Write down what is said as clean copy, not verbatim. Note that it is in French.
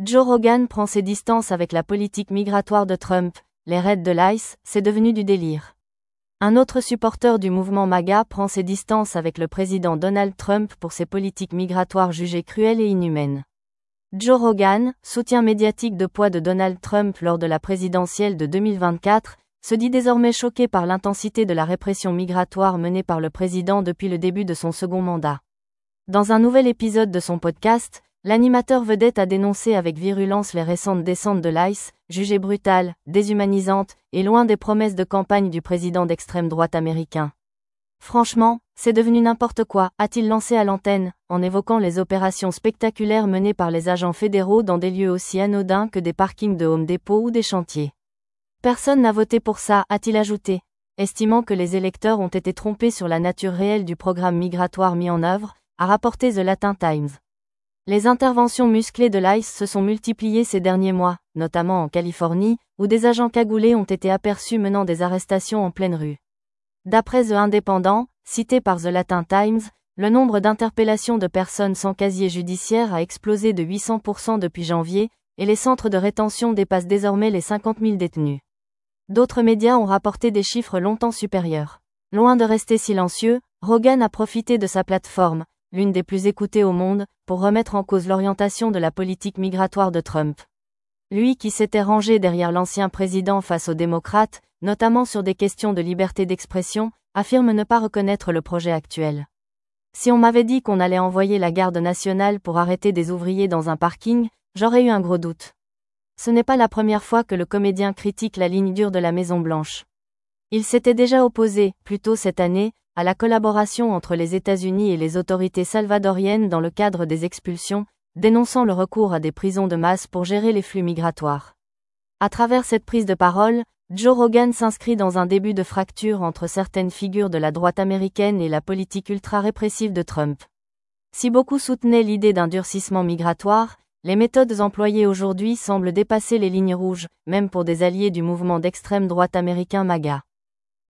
Joe Rogan prend ses distances avec la politique migratoire de Trump, les raids de l'ICE, c'est devenu du délire. Un autre supporter du mouvement MAGA prend ses distances avec le président Donald Trump pour ses politiques migratoires jugées cruelles et inhumaines. Joe Rogan, soutien médiatique de poids de Donald Trump lors de la présidentielle de 2024, se dit désormais choqué par l'intensité de la répression migratoire menée par le président depuis le début de son second mandat. Dans un nouvel épisode de son podcast, l'animateur vedette a dénoncé avec virulence les récentes descentes de l'ICE, jugées brutales, déshumanisantes, et loin des promesses de campagne du président d'extrême droite américain. Franchement, c'est devenu n'importe quoi, a-t-il lancé à l'antenne, en évoquant les opérations spectaculaires menées par les agents fédéraux dans des lieux aussi anodins que des parkings de Home Depot ou des chantiers. Personne n'a voté pour ça, a-t-il ajouté, estimant que les électeurs ont été trompés sur la nature réelle du programme migratoire mis en œuvre, a rapporté The Latin Times. Les interventions musclées de l'ICE se sont multipliées ces derniers mois, notamment en Californie, où des agents cagoulés ont été aperçus menant des arrestations en pleine rue. D'après The Independent, cité par The Latin Times, le nombre d'interpellations de personnes sans casier judiciaire a explosé de 800% depuis janvier, et les centres de rétention dépassent désormais les 50 000 détenus. D'autres médias ont rapporté des chiffres longtemps supérieurs. Loin de rester silencieux, Rogan a profité de sa plateforme, l'une des plus écoutées au monde, pour remettre en cause l'orientation de la politique migratoire de Trump. Lui qui s'était rangé derrière l'ancien président face aux démocrates, notamment sur des questions de liberté d'expression, affirme ne pas reconnaître le projet actuel. Si on m'avait dit qu'on allait envoyer la garde nationale pour arrêter des ouvriers dans un parking, j'aurais eu un gros doute. Ce n'est pas la première fois que le comédien critique la ligne dure de la Maison-Blanche. Il s'était déjà opposé, plus tôt cette année, à la collaboration entre les États-Unis et les autorités salvadoriennes dans le cadre des expulsions, dénonçant le recours à des prisons de masse pour gérer les flux migratoires. À travers cette prise de parole, Joe Rogan s'inscrit dans un début de fracture entre certaines figures de la droite américaine et la politique ultra-répressive de Trump. Si beaucoup soutenaient l'idée d'un durcissement migratoire, les méthodes employées aujourd'hui semblent dépasser les lignes rouges, même pour des alliés du mouvement d'extrême droite américain MAGA.